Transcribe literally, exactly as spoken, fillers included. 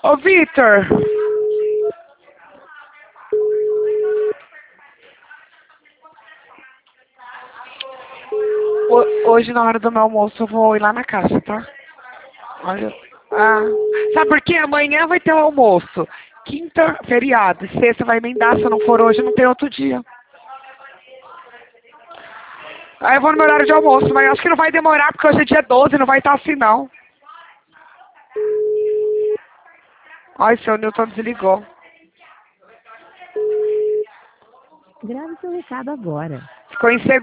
Ô, Vitor. Ho- Hoje, na hora do meu almoço, eu vou ir lá na caixa, tá? Olha. Ah. Sabe por quê? Amanhã vai ter o almoço. Quinta, feriado. E sexta vai emendar. Se não for hoje, não tem outro dia. Aí eu vou no meu horário de almoço, mas acho que não vai demorar, porque hoje é dia doze, não vai estar assim, não. Ai, seu Newton desligou. Grave seu recado agora. Ficou em segundo.